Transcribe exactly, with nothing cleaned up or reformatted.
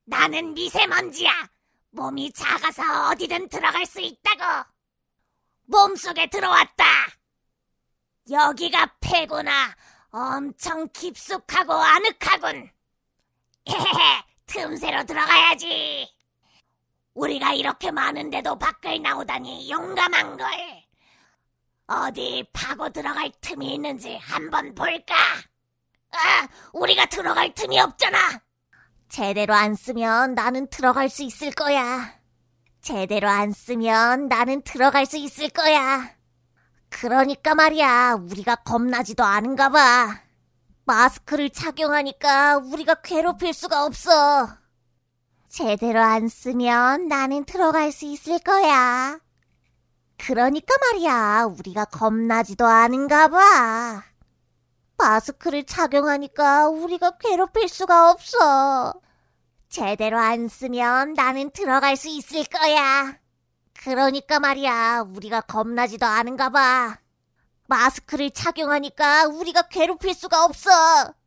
나는 미세먼지야. 몸이 작아서 어디든 들어갈 수 있다고. 몸속에 들어왔다. 여기가 폐구나. 엄청 깊숙하고 아늑하군. 헤헤헤, 틈새로 들어가야지. 우리가 이렇게 많은데도 밖을 나오다니 용감한걸. 어디 파고 들어갈 틈이 있는지 한번 볼까? 아, 우리가 들어갈 틈이 없잖아. 제대로 안 쓰면 나는 들어갈 수 있을 거야. 제대로 안 쓰면 나는 들어갈 수 있을 거야. 그러니까 말이야, 우리가 겁나지도 않은가 봐. 마스크를 착용하니까 우리가 괴롭힐 수가 없어. 제대로 안 쓰면 나는 들어갈 수 있을 거야. 그러니까 말이야, 우리가 겁나지도 않은가 봐. 마스크를 착용하니까 우리가 괴롭힐 수가 없어. 제대로 안 쓰면 나는 들어갈 수 있을 거야. 그러니까 말이야, 우리가 겁나지도 않은가 봐. 마스크를 착용하니까 우리가 괴롭힐 수가 없어.